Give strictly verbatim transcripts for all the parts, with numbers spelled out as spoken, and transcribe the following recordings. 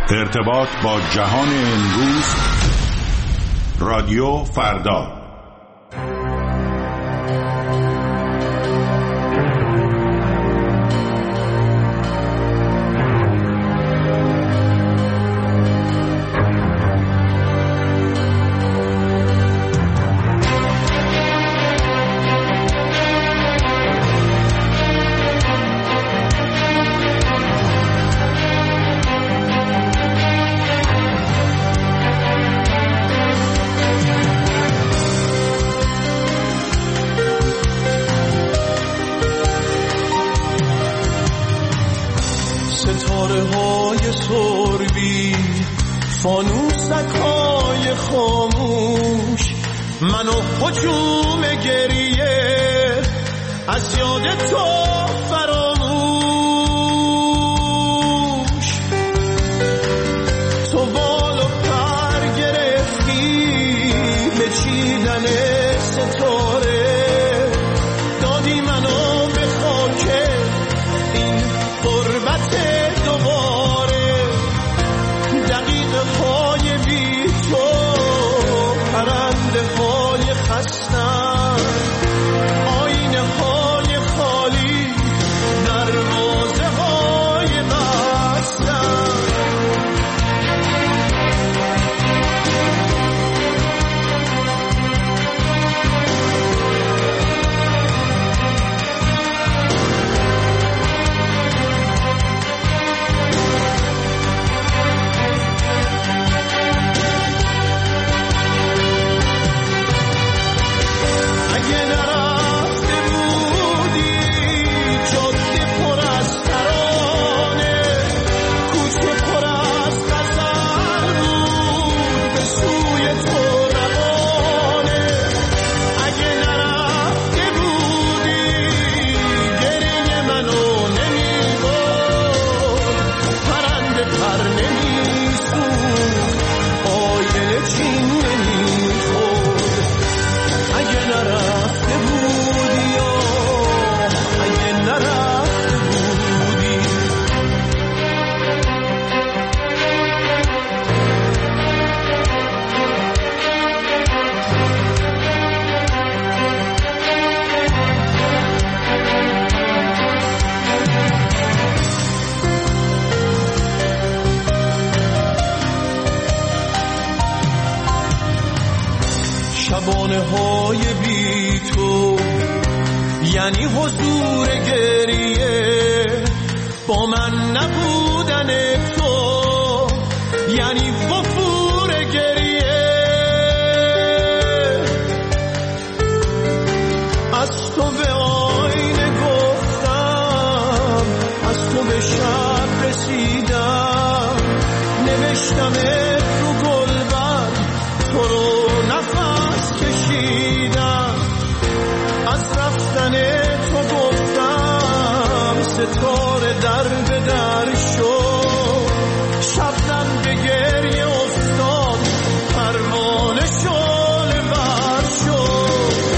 ارتباط با جهان امروز، رادیو فردا. فانوسکای خاموش منو هجوم گریه از یاد تو فراموش. تو بال و پر گرفتی به چیدن ستاره، دادی منو به خاک این غربت دوباره. دقیقه های بی تو پرنده های خستن، آینه های خالی دروازه های بستن. شبانه های بی تو یعنی حضور گریه، با من نبودن تو یعنی وفور گریه. از تو به آینه گفتم، از تو به شب رسیدم، نوشتم رو گلبر تو رو نفس کشیدم. از رفتن تو گفتم ستاره در به در شد، شبنم به گریه افتاد پروانه شعله ور شد.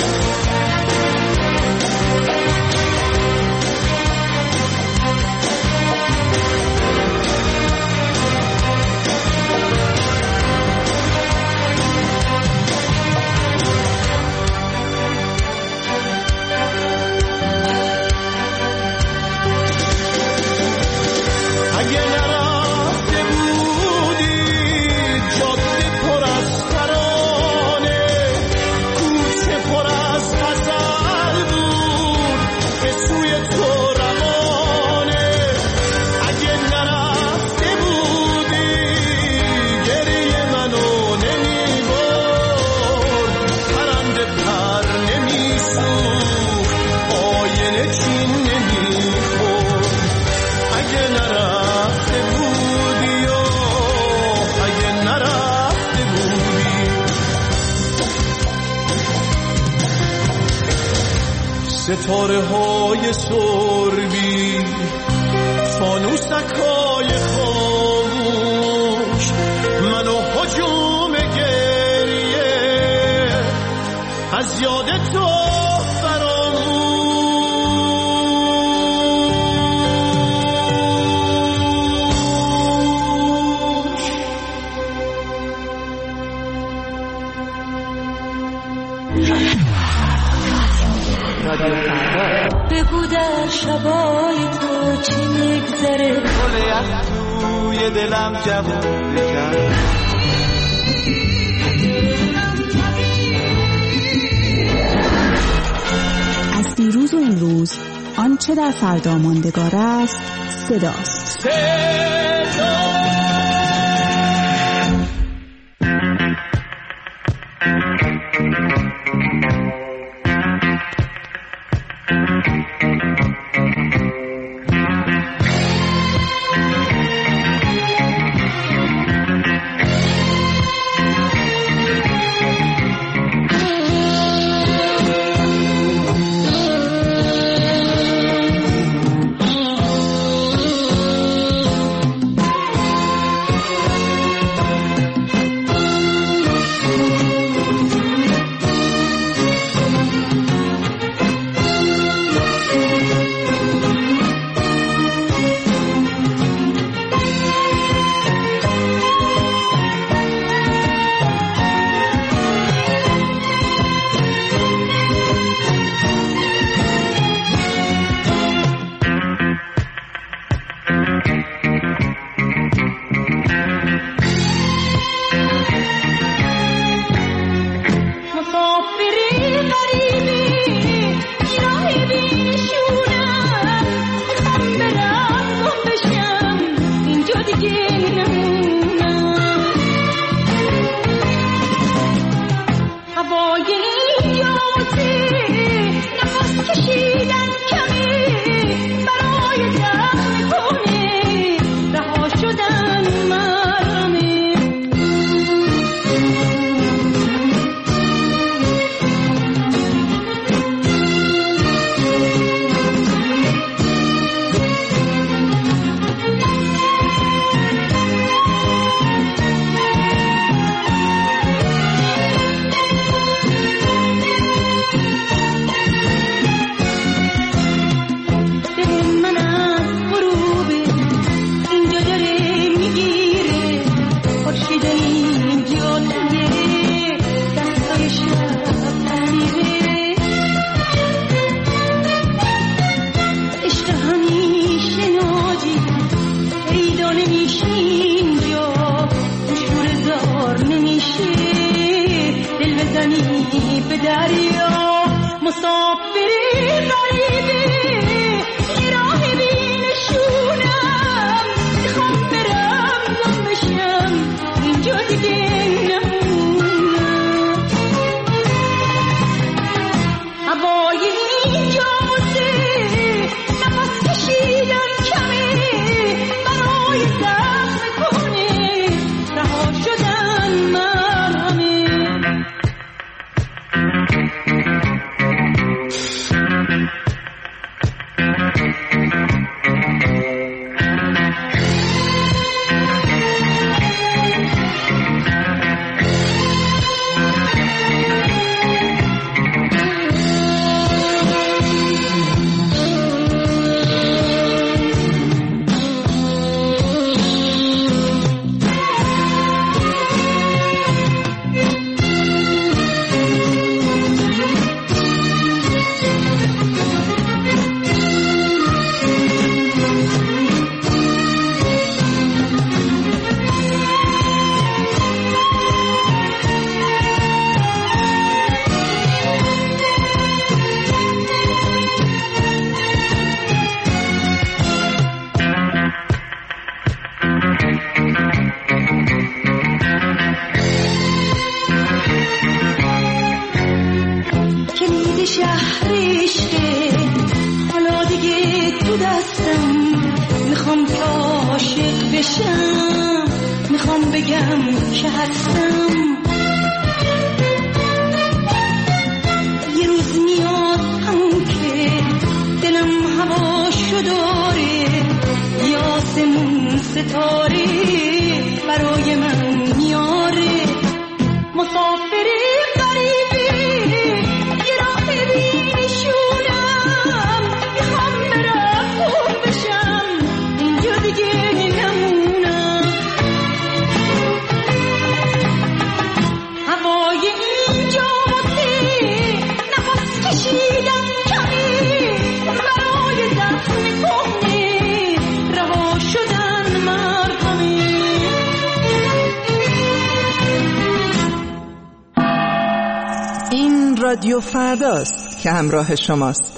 ستاره های سربی، فانوسکای خاموش منو هجوم گریه از یاد تو فراموش. شبای تو چی میگذره گل یخ توی دلم جوون بکن از دیروز و امروز آنچه در فردا ماندگار است صداست. صدا کشیدم کمی برای رادیو فرداست که همراه شماست.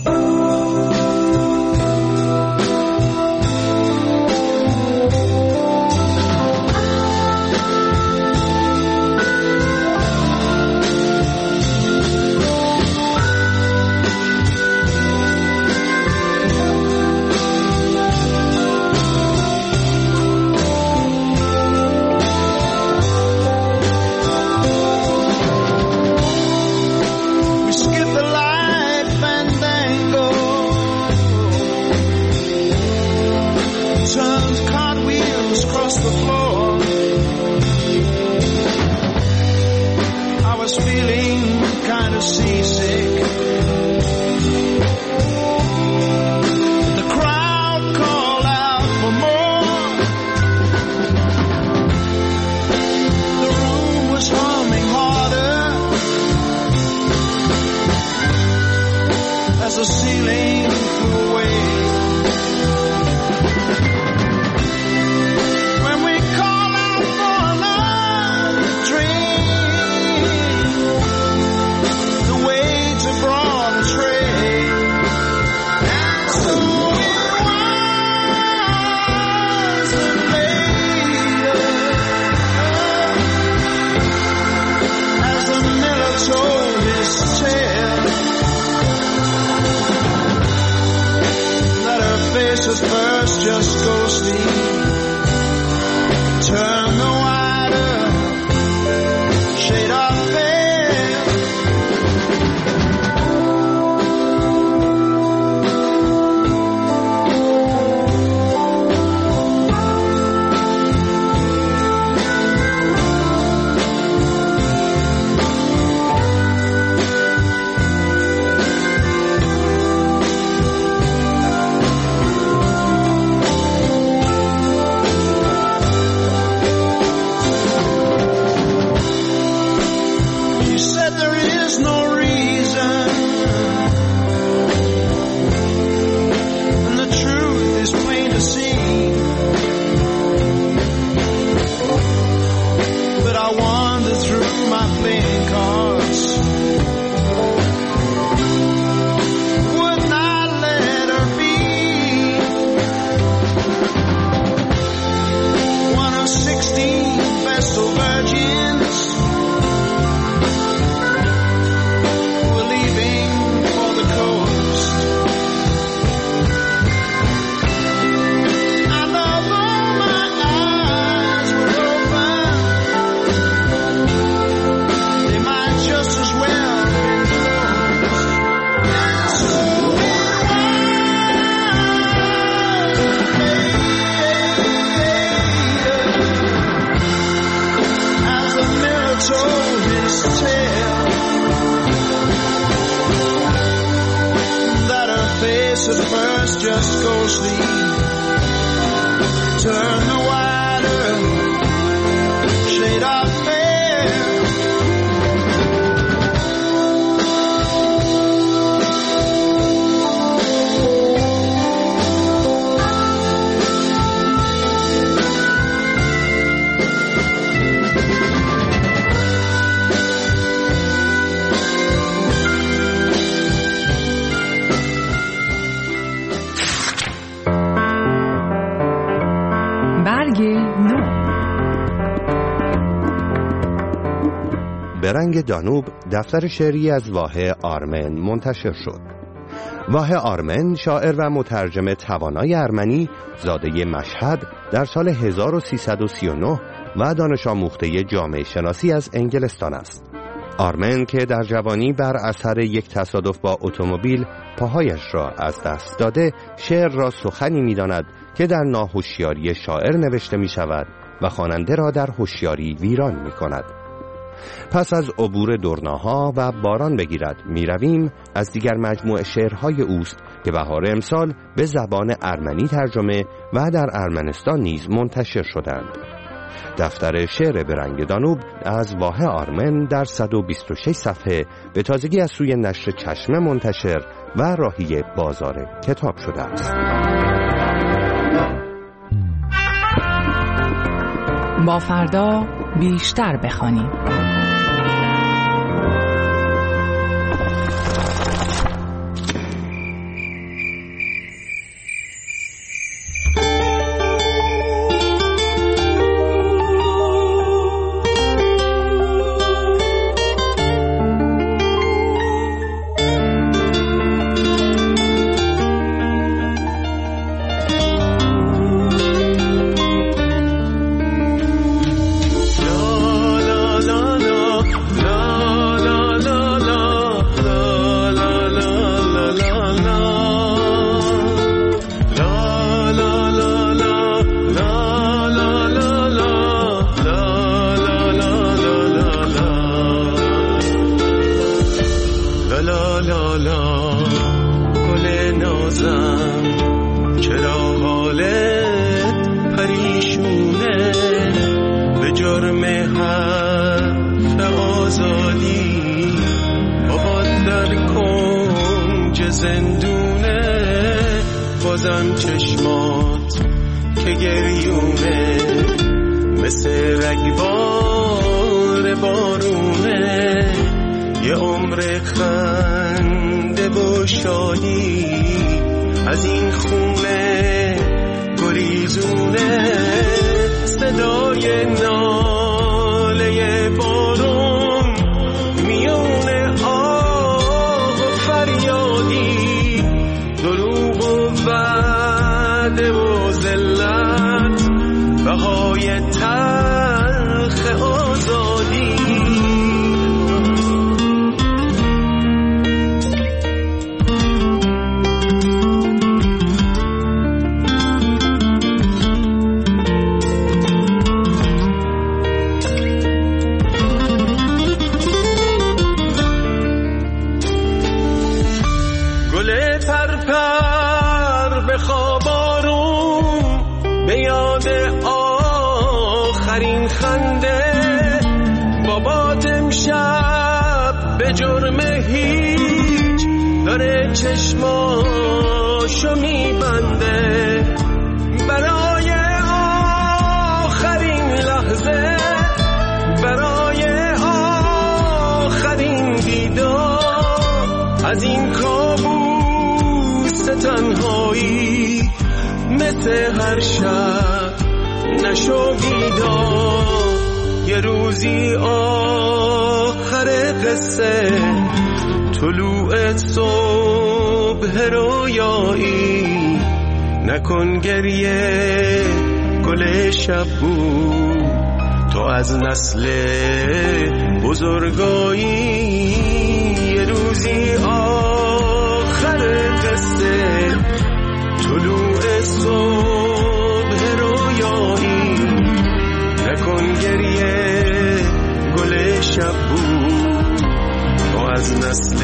برنگ دانوب دفتر شعری از واهه آرمن منتشر شد. واهه آرمن شاعر و مترجم توانای ارمنی، زاده مشهد، در سال هزار و سیصد و سی و نه و دانش آموخته جامعه شناسی از انگلستان است. آرمن که در جوانی بر اثر یک تصادف با اتومبیل پاهایش را از دست داده، شعر را سخنی می‌داند که در ناهوشیاری شاعر نوشته می‌شود و خواننده را در هوشیاری ویران می‌کند. پس از عبور دورناها و باران بگیرد میرویم از دیگر مجموعه شعرهای اوست که بهار امسال به زبان ارمنی ترجمه و در ارمنستان نیز منتشر شدند. دفتر شعر برنگ دانوب از واهه آرمن در صد و بیست و شش صفحه به تازگی از سوی نشر چشمه منتشر و راهی بازار کتاب شده است. با فردا بیشتر بخوانیم. بزن چشمات که گریونه مثل رگبار بارونه، یه عمر خنده و شادی از این خونه گریزونه. صدای ناله بارون میونه آه و فریادی، دروغ و وعده و ذلت، بهای تلخ آزادی. جرم هیچ داره چشماشو میبنده، برای آخرین لحظه، برای آخرین دیدار از این کابوس تنهایی. مثل هر شب نشو بیدار، یه روزی آخر قصه، طلوع صبح رویایی. نکن گریه گل شب بود، تو از نسل بزرگایی. یه روزی آخر قصه، طلوع صبح رویایی. نکن گریه گل شب بود، تو از نسل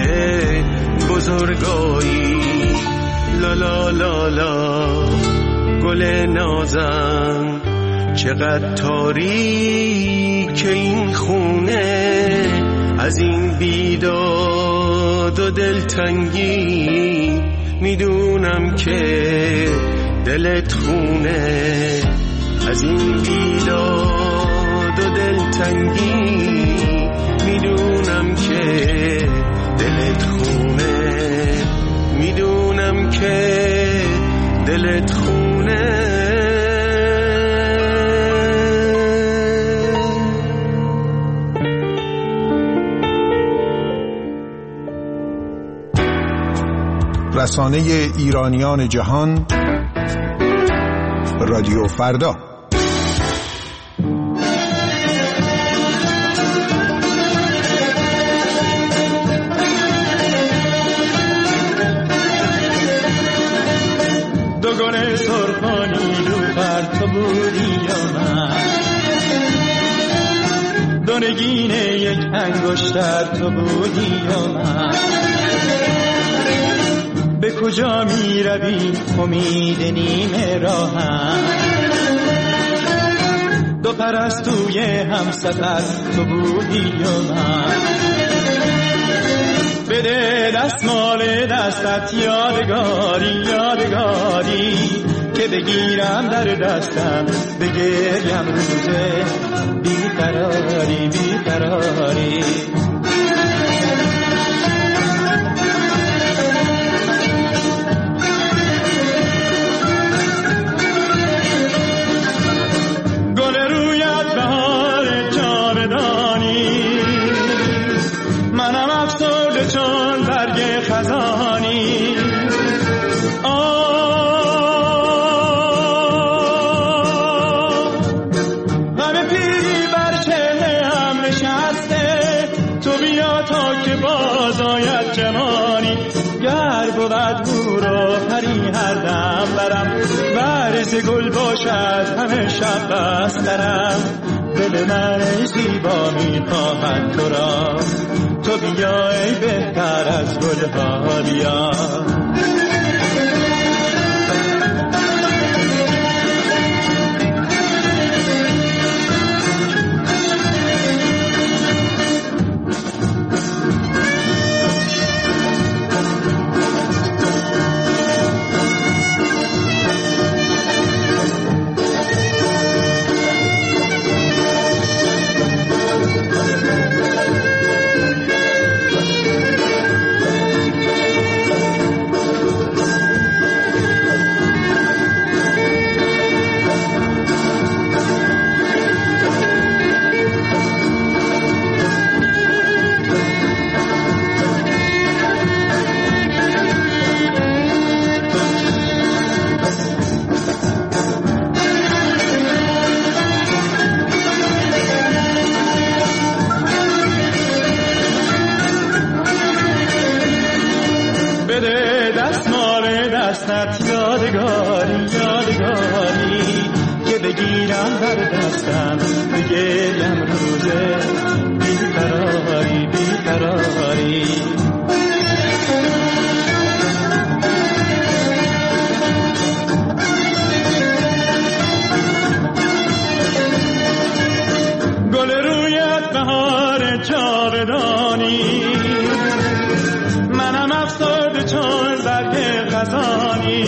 بزرگایی. لا لا لا لا گل نازم، چقدر تاریک این خونه. از این بیداد و دلتنگی میدونم که دلت خونه. از این بیداد و دلتنگی میدونم که دلت خونه، میدونم که دلت خونه. رسانه ایرانیان جهان، رادیو فردا. دوگانه سرخانی رو بر تو بودی یا من، دونگین یک انگشتر تو بودی یا من. به کجا می روی امید نیمه راهم، دو پرستوی هم سفر تو بودی یا من. بده دستمال دستت یادگاری یادگاری، که بگیرم در دستم بگریم روزه بیقراری بیقراری. چون برگ خزانی، آه غم پیری بر چهره هم نشسته. تو بیا تا که باز آید جوانی، گر بود رو پری هر دم برم، برز گل باشد همه شب بسترم. دل من ای زیبا می خواهد تو را، تو بیا ای بهتر از گلها بیا. بگیرم در دستم بگیرم روزه بیقراری بیقراری گل رویت بهار جاودانی منم افسرده چون برگ خزانی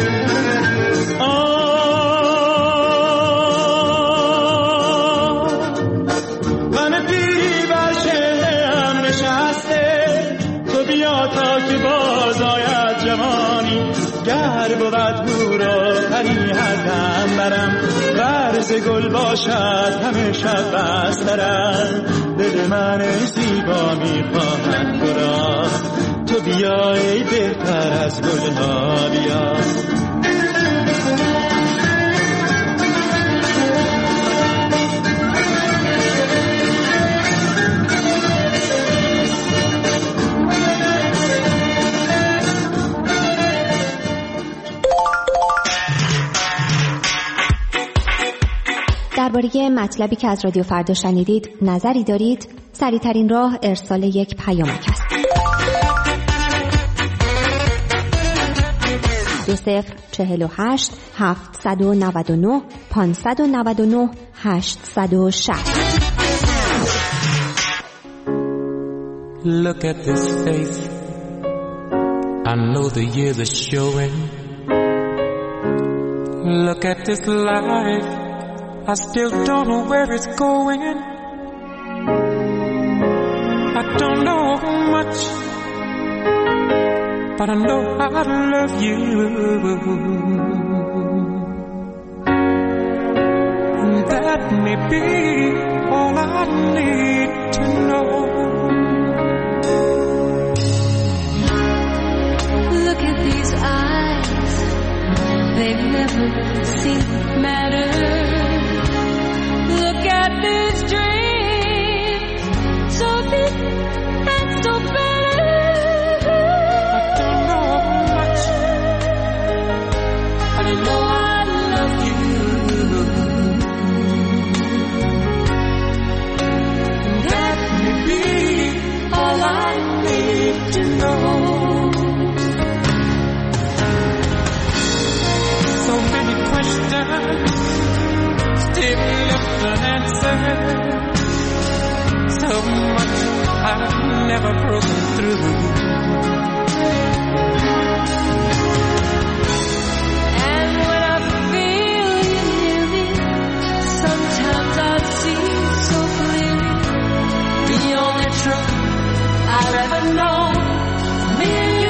غم پیری بر شهرم نشسته تو بیا تا که باز آید جوانی گر بود هورا پری هردم برم ورز گل باشد همه شب بسترم دل من زیبا میخواهد تو را تو بیای بهتر از گل ها بیا درباره مطلبی که از رادیو فردا شنیدید نظری دارید؟ سریع‌ترین راه ارسال یک پیامک است. دو صفر چهل و هشت هفتصد و نود و نه پانصد و نود و نه هشتصد و شصت. Look at this face. I know the years are showing. Look at this life. I still don't know where it's going. I don't know much, but I know I love you. And that may be all I need to know. Look at these eyes, they've never seemed matter. Look at these dreams, so big and so better. I don't know much, but I know I love you. And that may be all I need to know. So many questions still left unanswered. So much I've never broken through. And when I feel you near me, sometimes I see so clearly the only truth I've ever known, me and you.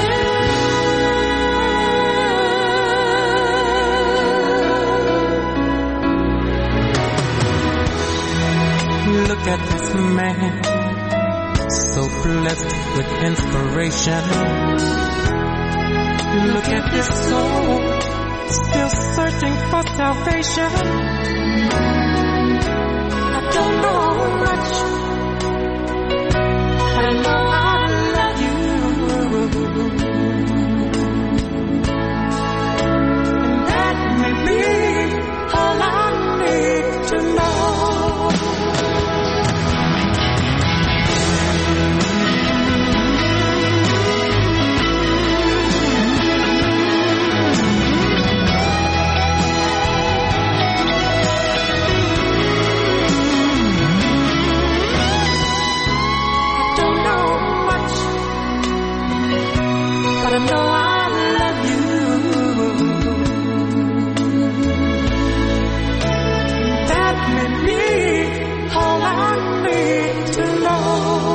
Look at this man, so blessed with inspiration. Look at this soul, still searching for salvation. I don't know much, but I know I love you. And that may be all I need to know. I know I love you. That may be all I need to know.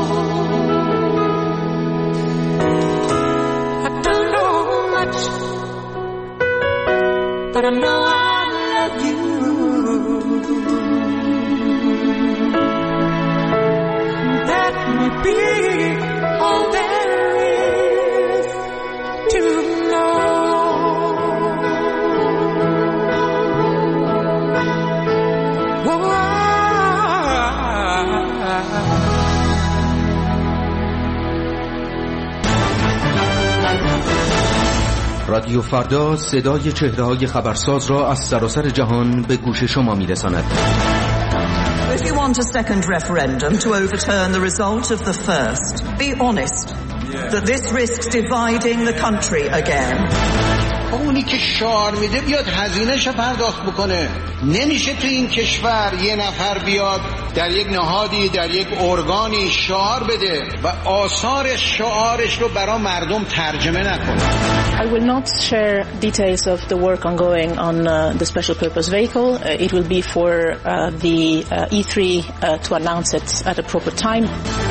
I don't know much, but I know I love you. That may be all there is to know. رادیو فردا صدای چهره‌های خبرساز را از سراسر جهان به گوش شما می‌رساند. If you want a second referendum to overturn the result of the first, be honest that this risks dividing the country again. اونی که شعار میده بیاد هزینه‌ش رو پرداخت بکنه. نمیشه تو این کشور یه نفر بیاد در یک نهادی، در یک ارگانی شعار بده و آثار شعارش رو برای مردم ترجمه نکنه. I will not share details of the work ongoing on uh, the special purpose vehicle. Uh, it will be for uh, the uh, E three uh, to announce it at a proper time.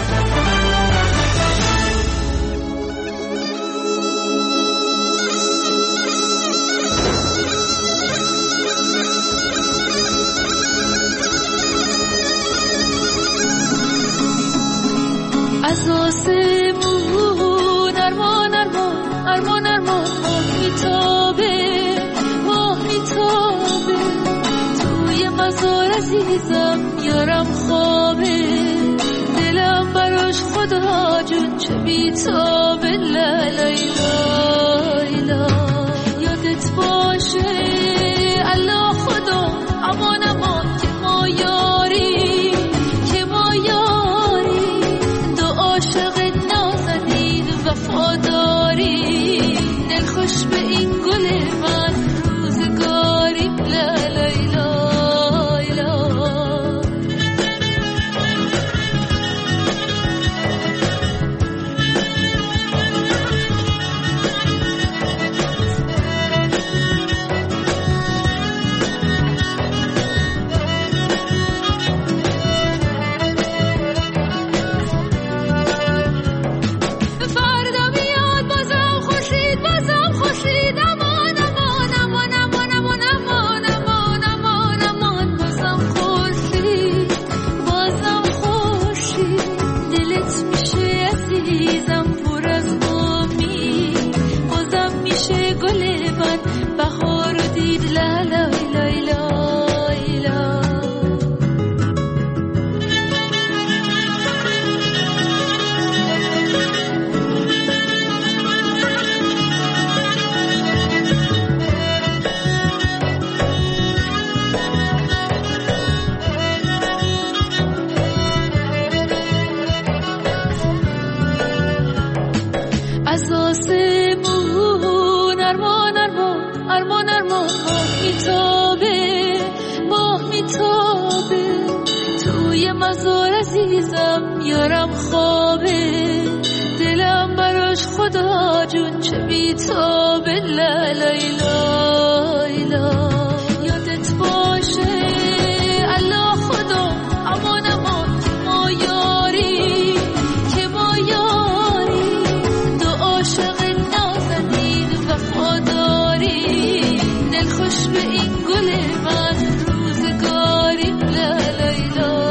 از آسمون ارمان ارمان ارمان ارمان ماه میتابه ماه میتابه توی مزار عزیزم یارم خوابه دلم براش خدا جون چه بیتابه لیلا یادت باشه الله خدا امان امان که ما یاری که ما یاری عاشق نازنین وفاداری دل خوش به این گل من روزگاری لا لیلا از آسمون ارمان ارمان ارمان ارمان ماه میتابه ماه میتابه توی مزار عزیزم یارم خوابه دلم براش خدا جون چه بیتابه لیلا یادت باشه الله خدا امان امان که ما یاری که ما یاری دو عاشق نازنین وفاداری دل خوش به این گل من روزگاری لیلا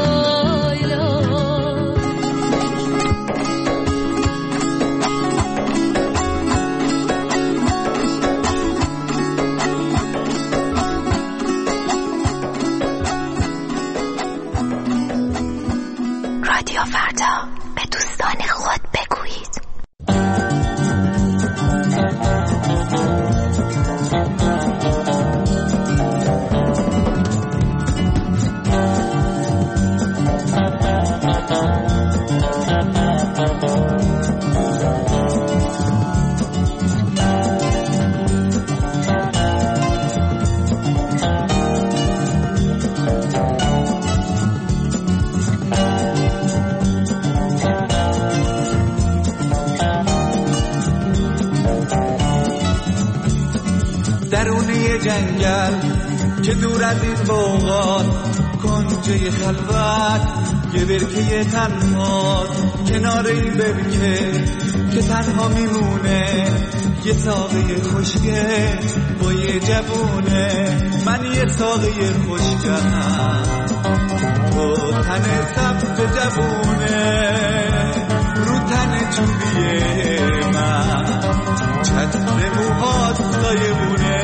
رادیو فردا به دوستان خود بگویید. درونه جنگل که دور از این بوغات کنجه خلوت یه برکه تنها کنار این برکه که تنها میمونه یه ساقه خوشگه با یه جوونه من یه ساقه خوشگهم با تن سبز جوونه رو تن چوبیه من چتر موهات سایبونه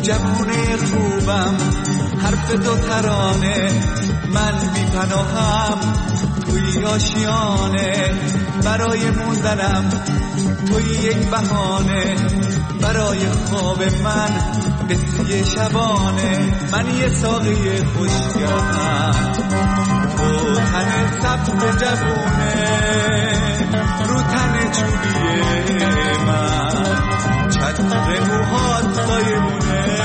جوونه خوبم، حرف دو ترانه، من بی پناهم توی آشیانه، برای موندنم توی یک بهانه، برای خواب من قصه شبانه. من یه ساقه خوشگرم، تو تن سبز جوونه، رو تن چوبیه من چتر موهات سایمونه.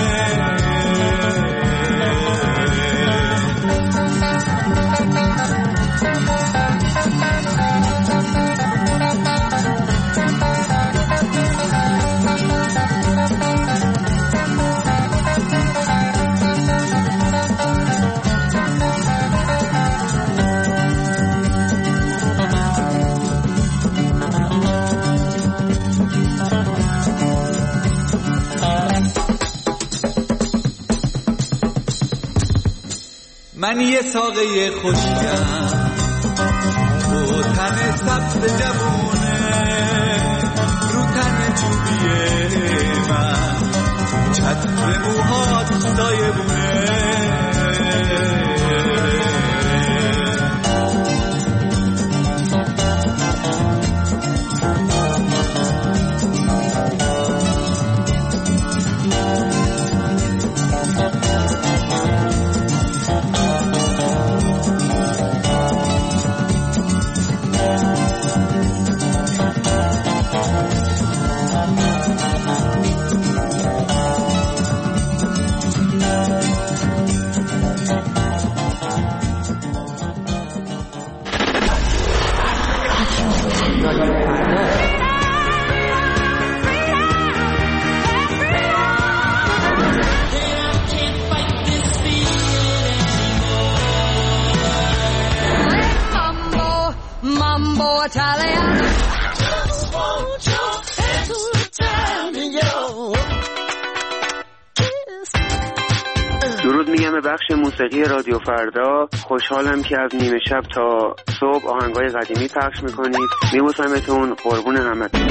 من یه ساقه خوشگم، تو تن سبز جوونه، رو تن چوبیه من چتر موهات سایبونه. درود میگم به بخش موسیقی رادیو فردا. خوشحالم که از نیمه شب تا صبح آهنگای قدیمی پخش میکنید. میبوسمتون، قربون همتون.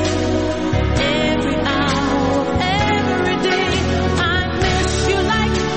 Like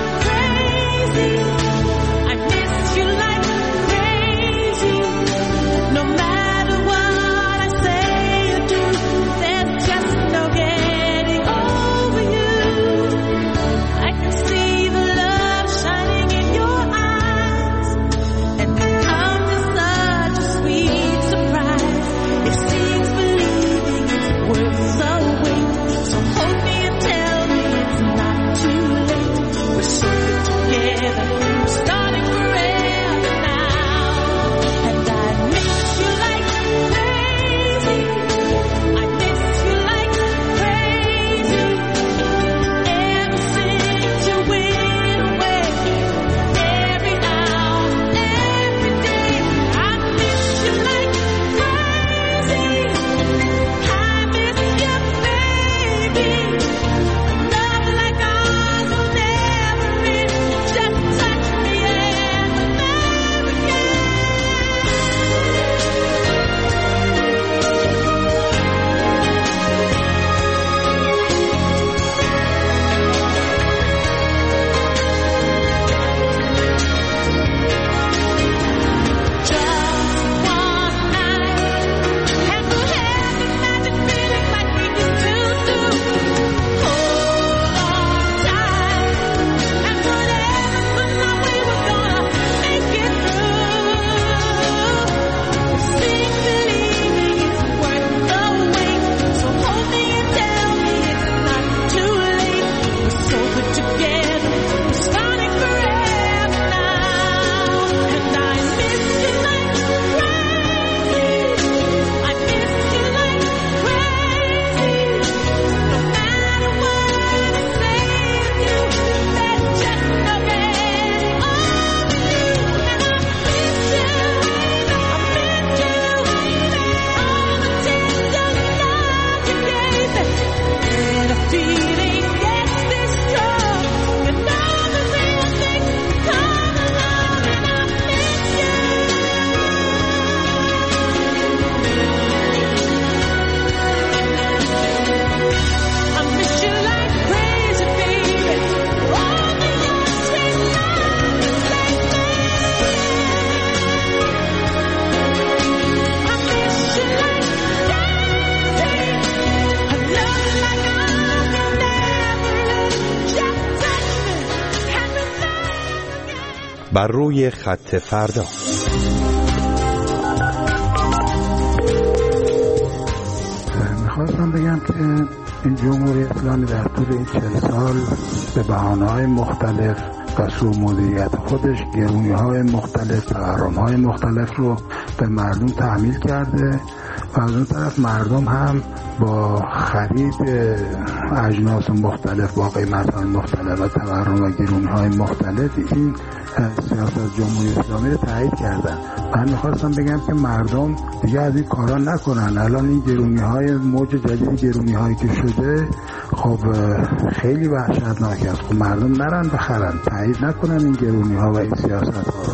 بر روی خط فردا. میخواستم بگم که این جمهوری اسلامی در طول این چهل سال به بهانه‌های مختلف و سوء مدیریت خودش گرونی‌های مختلف، تورم‌های مختلف رو به مردم تحمیل کرده و از اون طرف مردم هم با خرید اجناس مختلف با قیمت‌های مختلف و تورم و گرونی‌های مختلف این سیاست جمهوری اسلامی رو تایید کردن. من میخواستم بگم که مردم دیگه از این کارا نکنن. الان این گرونی‌های موج جدید گرونی‌هایی که شده خب خیلی وحشتناک است. خب مردم نرن بخرن، تایید نکنن این گرونی‌ها و این سیاست‌ها رو.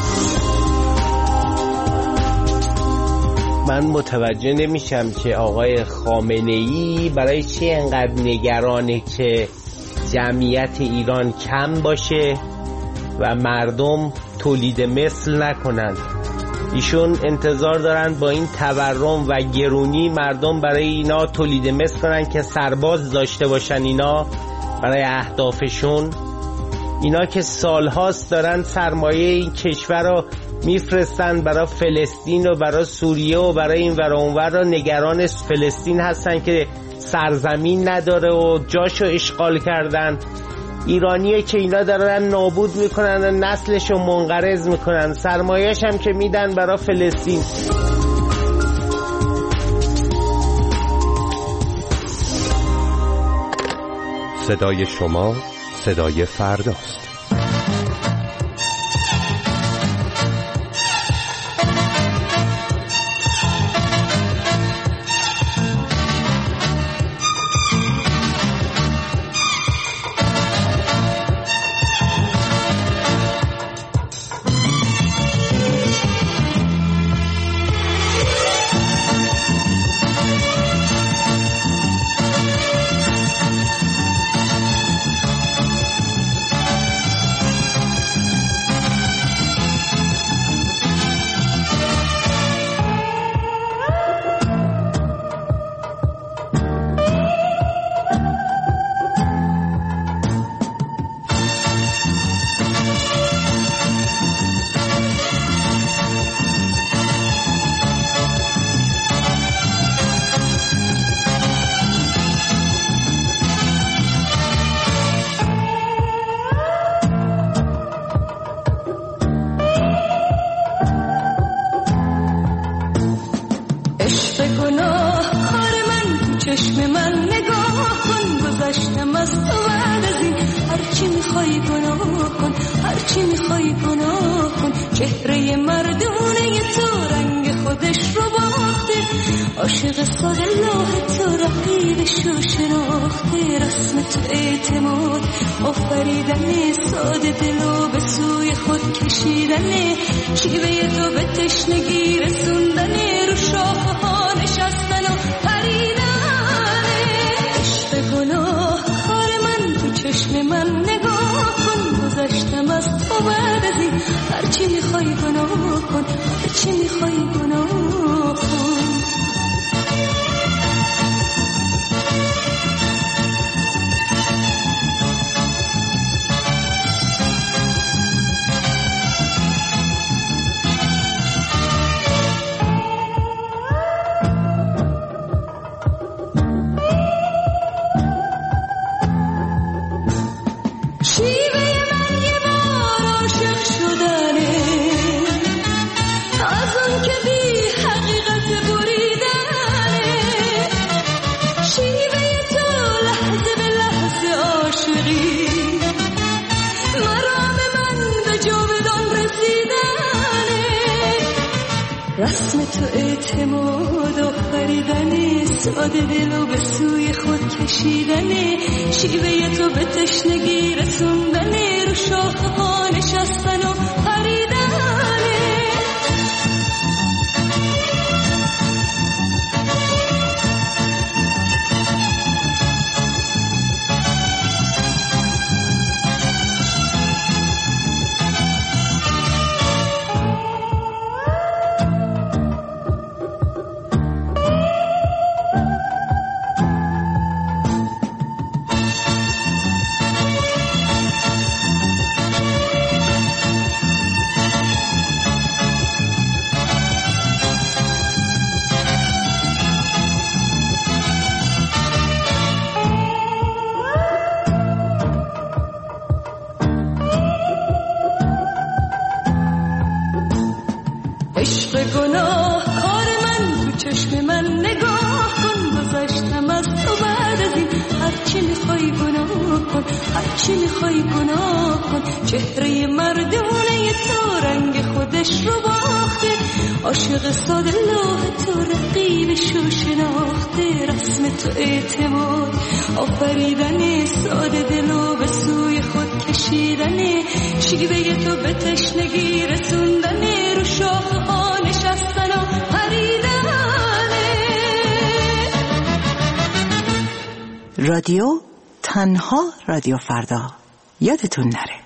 من متوجه نمیشم که آقای خامنه‌ای برای چی انقدر نگرانه که جمعیت ایران کم باشه و مردم تولید مثل نکنند. ایشون انتظار دارن با این تورم و گرونی مردم برای اینا تولید مثل کنن که سرباز داشته باشن اینا برای اهدافشون. اینا که سالهاست دارن سرمایه این کشور رو میفرستن برای فلسطین و برای سوریه و برای این ور و اون ور، رو نگران فلسطین هستن که سرزمین نداره و جاشو اشغال کردن. ایرانیه که اینا دارن نابود میکنن و نسلشو منقرض میکنن، سرمایه‌اش هم که میدن برای فلسطین. صدای شما صدای فرداست. رسم تو اعتماد و خریدن ساده دل و به سوی خود کشیدن، شیوه تو به تشنگی رسوندن، رو شاخه ها نشستن و خریدن. چشم من نگاه کن، گذشتم از تو بعد از این، هرچی میخوای گناه کن، هرچی میخوای گناه کن. چهره مردونه تو رنگ خودش رو باخته، عاشق ساده لوح تو رقیبشو شناخته. رسم تو اعتماد آفریدن ساده دلو به سوی خود کشیدن، شیوه تو به تشنگی رسوندن، رو شاخه ها نشستن و پریدن. رادیو تنها رادیو فردا، یادتون نره.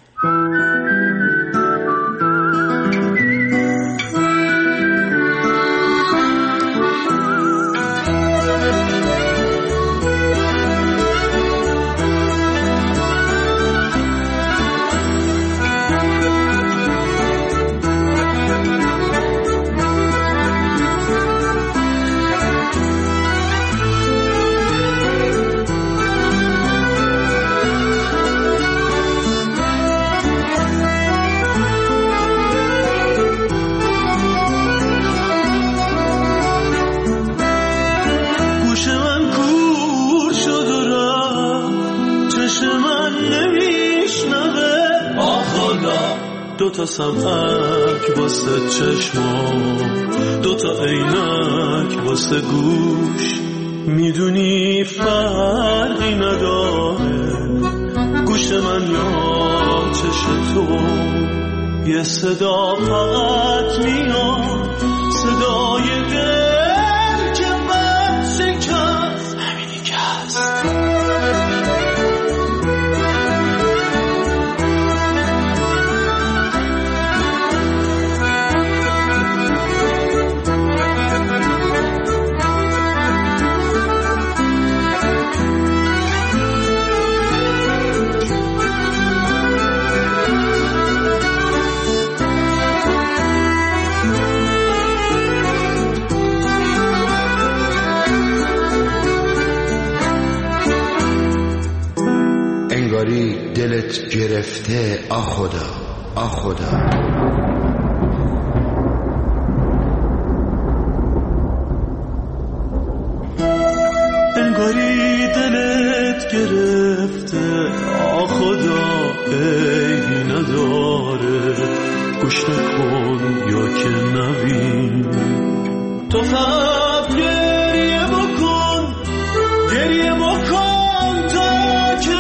دو تا سمعک واسه چشمام، دو تا عینک واسه گوش، میدونی فرقی نداره گوش من یا چش تو. یه صدا فقط میاد، صدای دل که بد شکست، همینی که هست. دلت گرفته آ خدا آ خدا. انگاری دلت گرفته آ خدا، ای نداره گوش نکن یا که نبین. تو فقط گریه بکن، گریه بکن تا که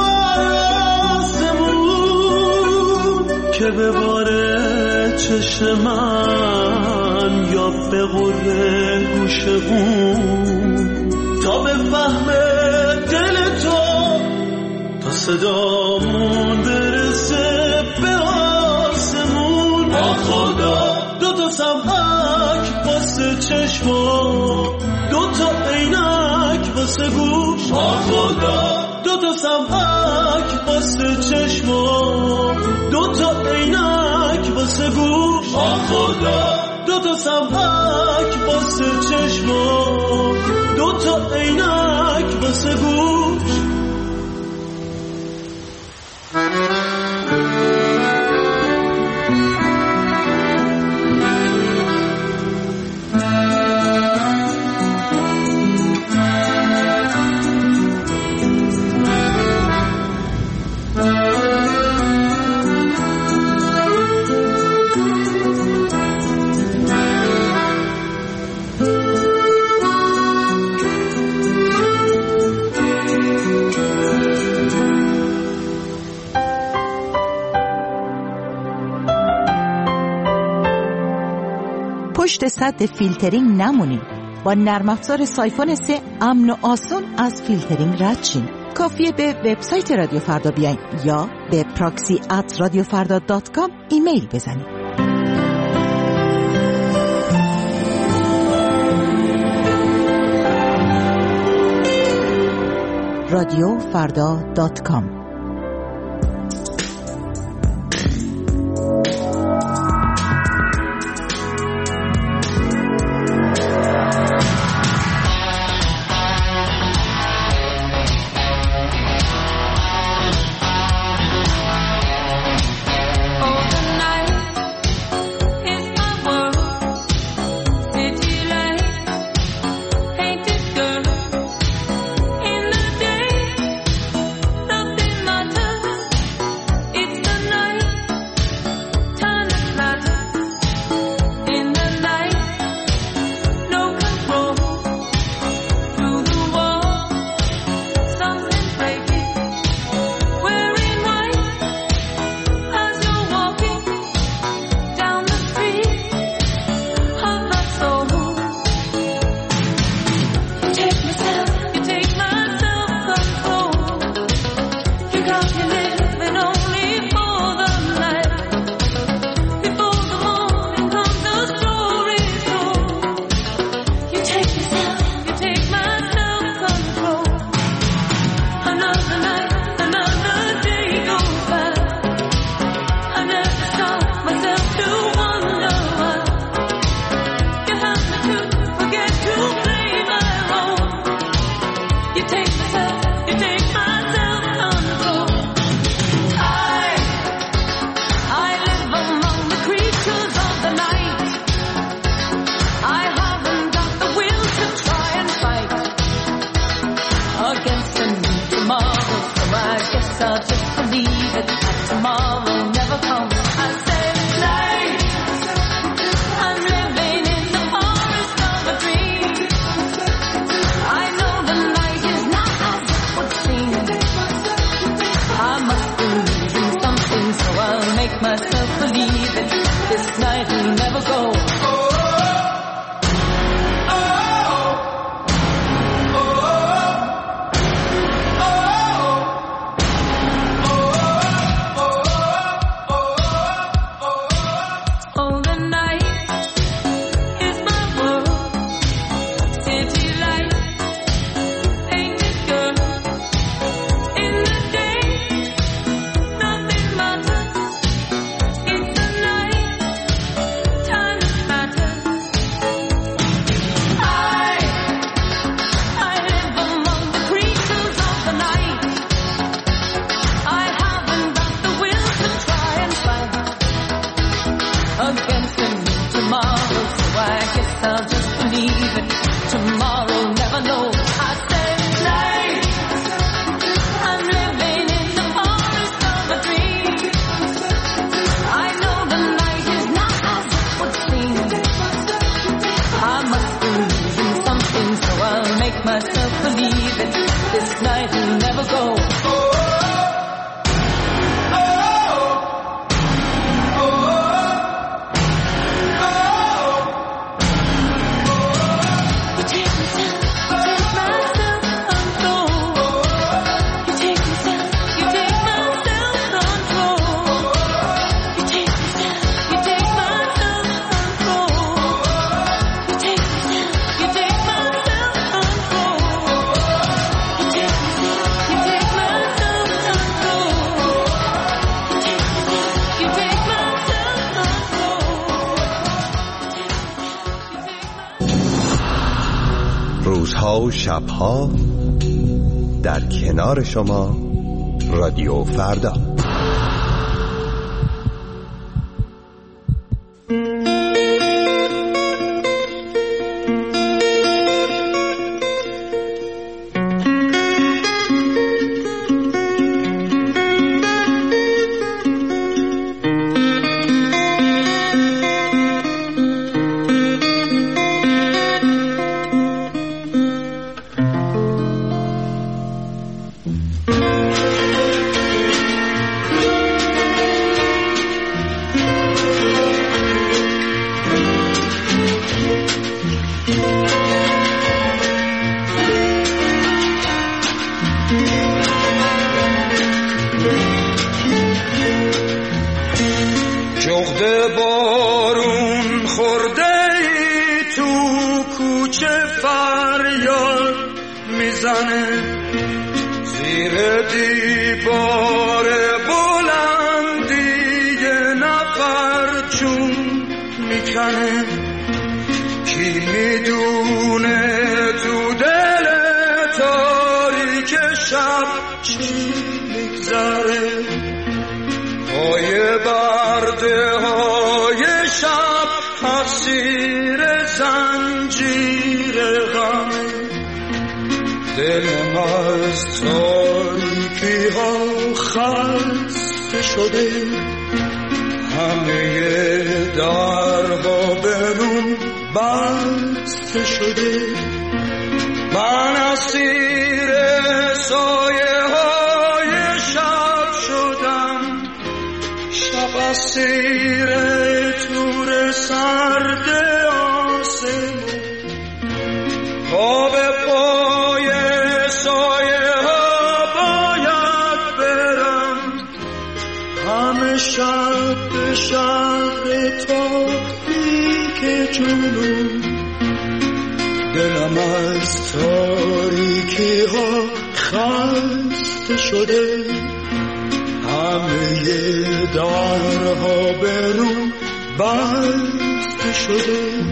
که بباره چشم من یا به غره گوش اون، تا به فهم دل تو، تا صدامون برسه به آسمون. آ خدا دو تا سمعک واسه چشم، دو تا عینک واسه گوش. آ خدا دو تا سمعک واسه چشم، دو تا عینک واسه گوش. آ خدا دو تا سمعک واسه چشم، دو تا عینک واسه گوش. پشت سد فیلترینگ نمونید. با نرم افزار سایفون سه امن و آسون از فیلترینگ رد شین. کافیه به وبسایت رادیو فردا بیاین یا به پراکسی ات رادیو فردا دات کام ایمیل بزنید. رادیو فردا دات کام. believe it. Tomorrow, never know. I said night. I'm living in the forest of a dream. I know the night is not as it would seem. I must believe in something, so I'll make myself believe it. This night will never go. روزها و شبها در کنار شما رادیو فردا. جغد بارون خورده ای تو کوچه فریاد میزنه، زیر دیوار بلندی یه نفر چون میکنه. کی میدونه تو دل تاریک شب چی میگذره؟ پای برده های شب اسیر زنجیر غم. دلم از تاریکی ها خسته شده، همه درها به روم بسته شده. من اسیر سایه های شب شدم، شب اسیر تور سرد آسمون. پا به پای سایه ها باید برم، همه شب به شهر تاریک جنون. دلم از تاریکی ها خسته شده، همه درها به رو بسته شده.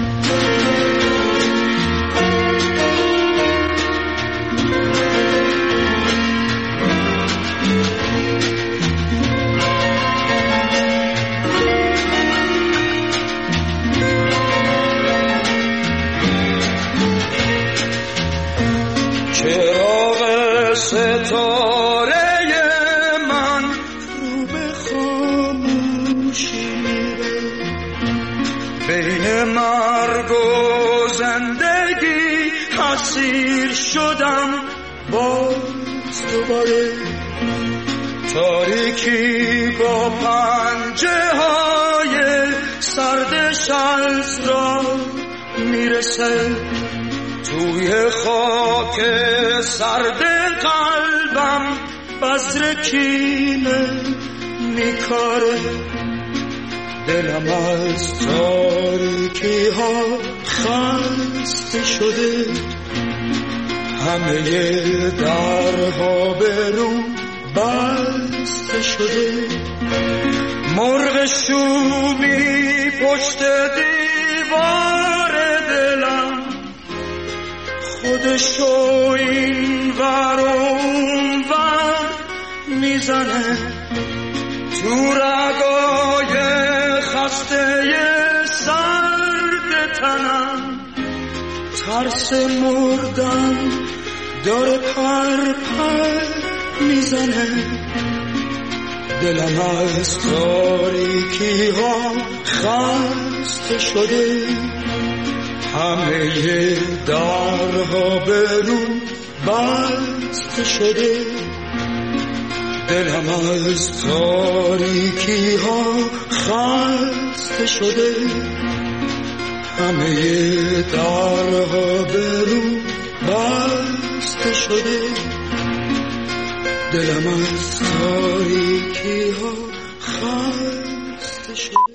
چراغ ستاره من رو به خاموشی میره، بین مرگ و زندگی اسیر شدم باز دوباره. تاریکی با پنجه های سردش از را میرسه، توی خاک سرد قلبم بذر کینه میکاره. دلم از تاریکی ها خسته شده، همه درها به رو بسته شده. مرغ شومی پشت دیوار دلم، خودشو این ور و اون ور میزنه. تو رگای خسته سرد تنم ترس مردن داره پر پر میزنه، دلم از تاریکی ها خسته شده، همه درها به رو بسته شده، دلم از تاریکی ها خسته شده، همه درها به رو بسته شده، دلم از تاریکی ها خسته شده.